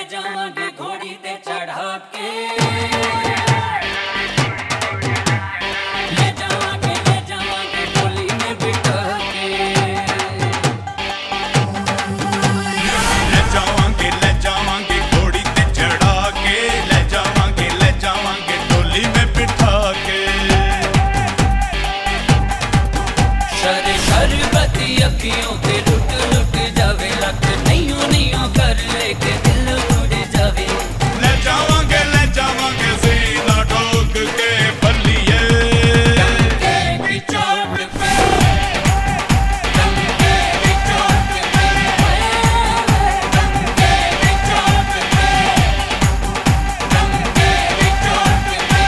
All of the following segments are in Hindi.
जावांगे घोड़ी ते चढ़ा के, ले जावांगे डोली में बिठा के। ले जावांगे घोड़ी ते चढ़ा के, ले जावांगे डोली में बिठा के। शरबती अखियों पे लुट लुट जावे, लक नैयों कर लेके दिल उड़ जावे। ले जावांगे सीना ठोक के बल्लिए, डंके की चोट पे, डंके की चोट पे, डंके की चोट पे, डंके की चोट पे,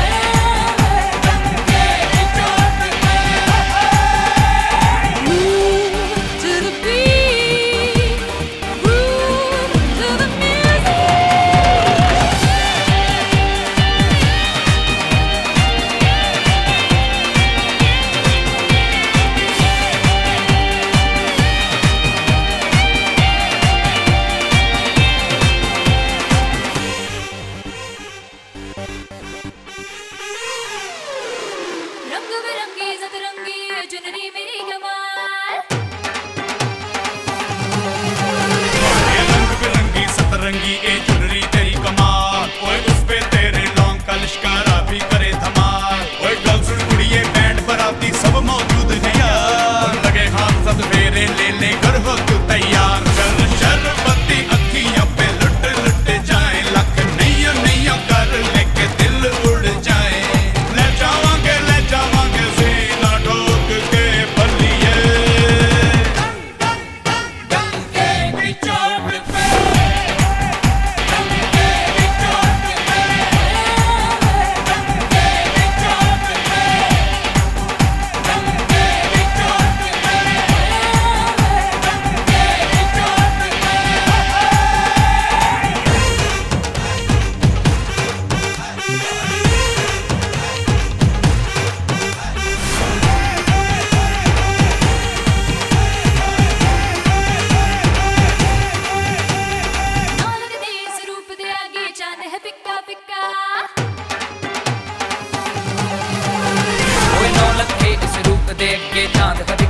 डंके की चोट पे। To the beat, groove to the music. रंग बिरंगी सतरंगी चुनरी मेरी कमाल, ये रंग बिरंगी सतरंगी ए चुनरी तेरी कमाल। ओए उस पे तेरे लौंग का लिश्कारा भी करे धमाल। ओए गल सुन कुड़िए बैंड बराती सब मौजूद है यार, लगे हाथ सब फेरे ले कर हो तू तैयार। चल शरबती अखियों पे लुट लुट जाए, लख नैयों कर लेके दिल उड़ जाए। ले जावांगे सीना ठोक के बल्लिए, डंके की चोट पे, डंके की चोट पे, डंके की चोट पे, डंके की चोट पे, डंके की चोट पे। नौलख दे इस रूप दे आगे चांद है फिक्का फिक्का। ओए नौ लखे इस रूप दे अगे चांद है